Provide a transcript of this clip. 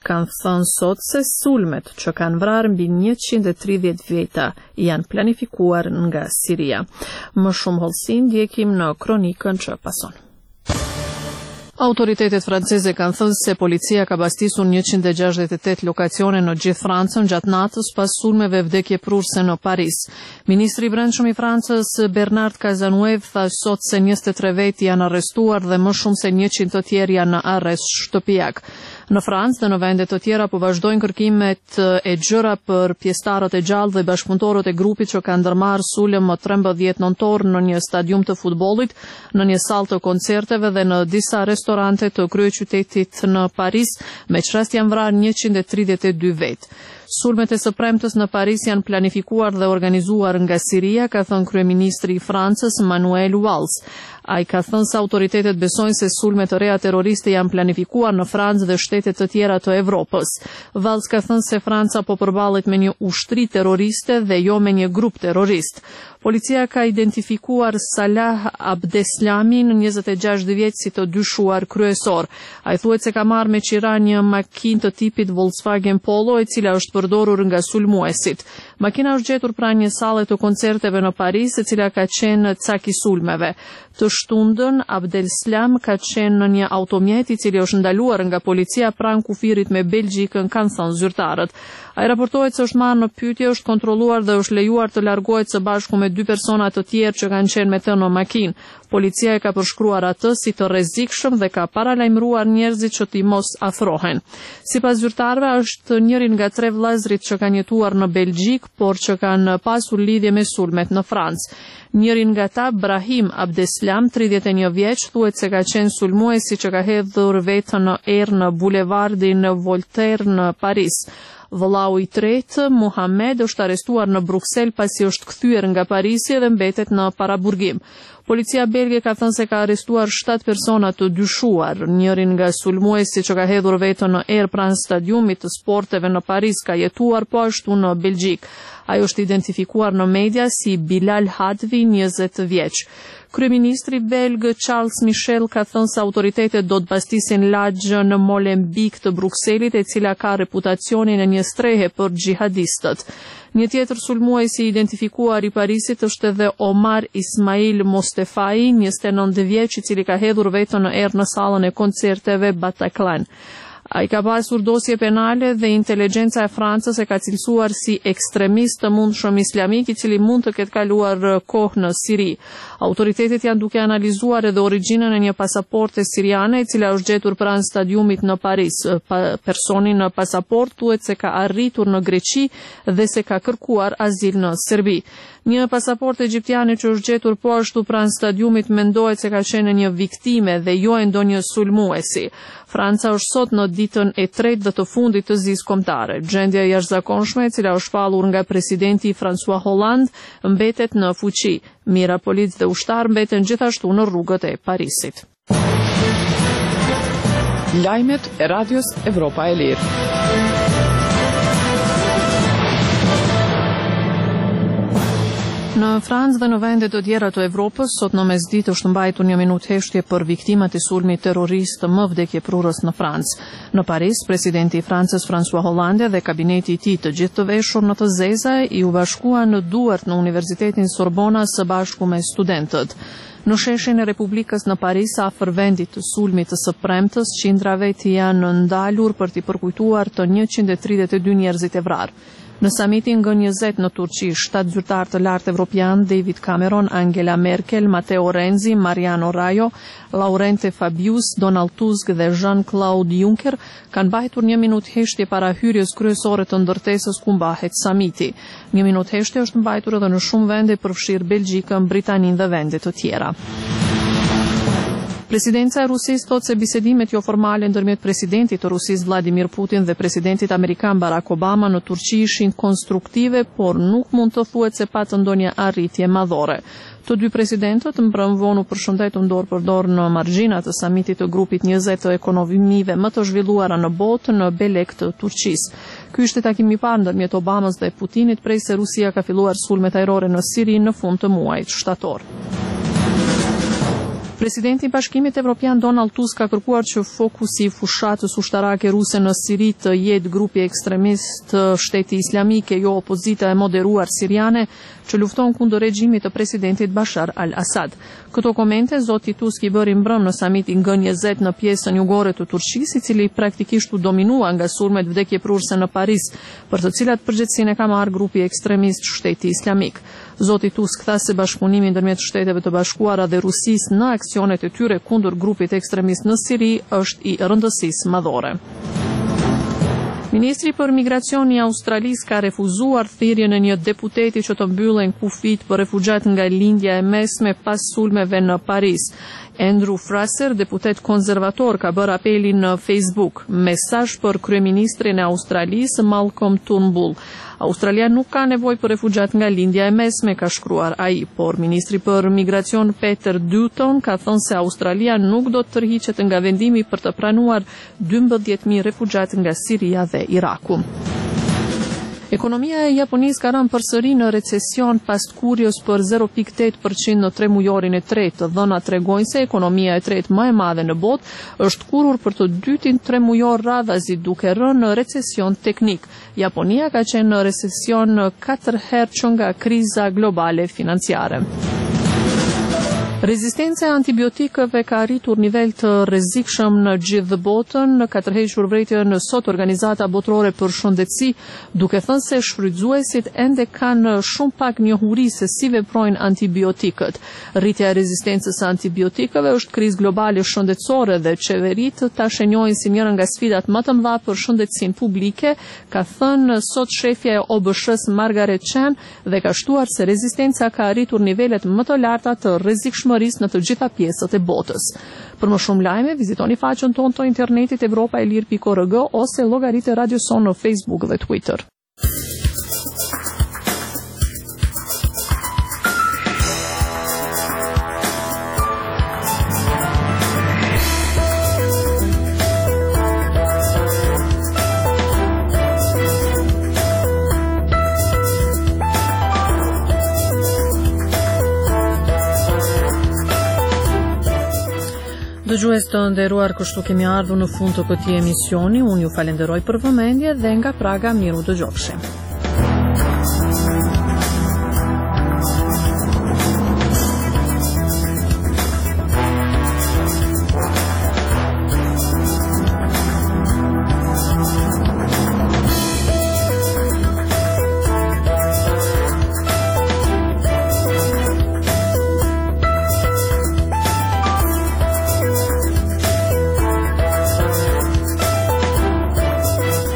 kanë thënë sot se sulmet që kanë vrarë mbi 130 veta janë planifikuar nga Siria. Më shumë hollësi ndjekim në kronikën që pason. Autoritetet franceze kanë thënë se policia ka bastisur 168 lokacione në gjithë Francën gjatë natës pas sulmeve vdekjeprurse në Paris. Ministri i Brendshëm i Francës Bernard Cazeneuve tha sot se 23 veti janë arrestuar dhe më shumë se 100 të tjerë janë në arrest shtëpiak. Në Francë dhe në vende të tjera po vazhdojnë kërkimet e gjëra për pjesëtarët e gjallë dhe bashkëpunëtorët e grupit që kanë ndërmarrë sulm më 13 nëntor në një stadium të futbollit, në një sallë të koncerteve dhe në disa restorante të kryeqytetit në Paris, me çrast janë vrarë 132 vetë. Sulmet e së premtës në Paris janë planifikuar dhe organizuar nga Siria, ka thënë kryeministri i Francës Manuel Valls. Ai ka thënë se autoritetet besojnë se sulme të reja terroriste janë planifikuar në Francë dhe shtete të tjera të Evropës. Valls ka thënë se Franca po përballet me një ushtri terroriste dhe jo me një grup terrorist. Policia ka identifikuar Salah Abdeslamin, 26 vjeç, si të dyshuar kryesor. Ai thuhet se ka marrë me qira një makinë të tipit Volkswagen Polo, e cila është përdorur nga sulmuesit. Makina është gjetur pranë një salle të koncerteve në Paris, e cila ka qenë cak i sulmeve. Të shtundën, Abdeslam ka qenë në një automjet i cili është ndaluar nga policia pranë kufirit me Belgjikën, kanë thënë zyrtarët. Ai raportohet se është marrë në pyetje, është kontrolluar dhe është lejuar të largohet së bashku me 2 persona të tjerë që kanë qenë me të në makinë. Policia e ka përshkruar atë si të rrezikshëm dhe ka paralajmëruar njerëzit që t'i mos afrohen. Sipas zyrtarëve, është njëri nga 3 vëllezërit që kanë jetuar në Belgjik, por që kanë pasur lidhje me sulmet në Francë. Njëri nga ta, Brahim Abdeslam, 31 vjeç, thuhet se ka qenë sulmuesi që ka hedhur vetën në erë në bulevardin Voltaire në Paris. Vëllau i tretë, Muhammed, është arrestuar në Bruksel pasi është kthyer nga Parisi dhe mbetet në paraburgim. Policia belge ka thënë se ka arrestuar 7 persona të dyshuar. Njërin nga sulmuesit që ka hedhur vetën në erë pranë stadiumit të sporteve në Paris ka jetuar po ashtu në Belgjik. Ai është identifikuar në media si Bilal Hadvi, 20 vjeç. Kryeministri belg Charles Michel ka thënë se autoritetet do të bastisin lagje në Molenbeek të Brukselit, e cila ka reputacionin e një strehe për xhihadistët. Një tjetër sulmues i identifikuar i Parisit është edhe Omar Ismail Mostefai, 29 vjeç, i cili ka hedhur vetën në erë në sallën e koncerteve Bataclan. Ai ka pasur dosje penale dhe inteligjenca e Francës e ka cilësuar si ekstremist të mundshëm islamik, i cili mund të ketë kaluar kohë në Siri. Autoritetet janë duke analizuar edhe origjinën e një pasaporte siriane, e cila është gjetur pranë stadiumit në Paris. Personi në pasaport thuhet se ka arritur në Greqi dhe se ka kërkuar azil në Serbi. Një pasaport egjiptiane që është gjetur po ashtu pranë stadiumit mendohet se ka qenë një viktime dhe jo ndonjë sulmuesi. Franca është sot në ditën e 3 dhe të fundit të zisë kombëtare. Gjendja e jashtëzakonshme, e cila është shpallur nga presidenti François Hollande, mbetet në fuqi. Mira policë dhe ushtar mbeten gjithashtu në rrugët e Parisit. Lajmet e Radios Evropa e Lirë. Në Francë dhe në vende të tjera të Evropës, sot në mesditë është mbajtur një minutë heshtje për viktimat e sulmit terrorist më vdekjeprurës në Francë. Në Paris, presidenti i Francës François Hollande dhe kabineti i tij të gjithë të veshur në të zeza i u bashkuan në duart në Universitetin Sorbona së bashku me studentët. Në sheshin e Republikës në Paris, afër vendit të sulmit të së premtës, qindrave të janë ndalur për t'i përkujtuar të 132 njerëzit e vrarë. Në samitin G20 në Turqi, 7 zyrtarë të lartë evropian, David Cameron, Angela Merkel, Matteo Renzi, Mariano Rajo, Laurente Fabius, Donald Tusk dhe Jean-Claude Juncker kanë mbajtur një minutë heshtje para hyrjes kryesore të ndërtesës ku mbahet samiti. Një minutë heshtje është mbajtur edhe në shumë vende, përfshirë Belgjikën, Britaninë dhe vende të tjera. Presidenca e Rusisë thotë se bisedimet jo formale ndërmjet presidentit të Rusisë Vladimir Putin dhe presidentit amerikan Barack Obama në Turqi ishin konstruktive, por nuk mund të thuhet se patë ndonjë arritje madhore. Të dy presidentët mbrëm vonë u përshëndetën dorë për dorë në margjinat të samitit të grupit 20 të ekonomive më të zhvilluara në botë në Belek të Turqisë. Ky ishte takimi i parë ndërmjet Obamës dhe Putinit prej se Rusia ka filluar sulmet ajrore në Siri në fund të muajit shtator. Presidenti i Bashkimit Evropian Donald Tusk ka kërkuar që fokusi i fushatës ushtarake ruse në Siri të jetë grupi ekstremist Shteti Islamike, jo opozita e moderuar siriane që lufton kundër regjimit të presidentit Bashar al-Assad. Këto komente zoti Tusk i bëri mbrëm në samitin G20 në pjesën jugore të Turqisë, i cili praktikisht u dominua nga sulmet vdekjeprurse në Paris, për të cilat përgjegjësinë ka marrë grupi ekstremist Shteti Islamik. Zoti Tusk tha se bashkëpunimi ndërmjet Shteteve të Bashkuara dhe Rusisë në aksionet e tyre kundër grupit ekstremist në Siri është i rëndësisë madhore. Ministri për migracion i Australisë ka refuzuar thirrjen e një deputeti që të mbyllen kufit për refugjat nga lindja e mesme pas sulmeve në Paris. Andrew Fraser, deputet konservator, ka bërë apelin në Facebook. Mesazh për kryeministrin e Australisë Malcolm Turnbull. Australia nuk ka nevojë për refugjat nga lindja e mesme, ka shkruar ai, por ministri për migracion Peter Dutton ka thënë se Australia nuk do të tërhiqet nga vendimi për të pranuar 12.000 refugjat nga Siria dhe Iraku. Ekonomia e Japonisë ka rënë përsëri në recesion pas kurjes për 0.8% në 3 mujorin e tretë. Dhënat tregojnë se ekonomia e tretë më e madhe në botë është kurrur për të dytin 3 mujor radhazi, duke rënë në recesion teknik. Japonia ka qenë në recesion 4 herë që nga kriza globale financiare. Rezistenca e antibiotikëve ka arritur nivel të rrezikshëm në gjithë botën, ka tërhequr vërejtjen sot Organizata Botërore për Shëndetësi, duke thënë se shfrytëzuesit ende kanë shumë pak njohuri se si veprojnë antibiotikët. Rritja e rezistencës së antibiotikëve është krizë globale shëndetësore dhe qeveritë tash e njohin si njëra nga sfidat më të mëdha për shëndetësinë publike, ka thënë sot shefja e OBSH-s Margaret Chan dhe ka shtuar se rezistenca ka arritur nivelet më të larta të rrezikshmërisë në të gjitha pjesët e botës. Për më shumë lajme, vizitoni faqen tonë të internetit evropaelir.org ose llogaritë e Radio Son në Facebook dhe Twitter. Dëgjues të nderuar, kështu kemi ardhur në fund të këtij emisioni. Unë ju falenderoj për vëmendje dhe nga Praga miru dëgjofshim.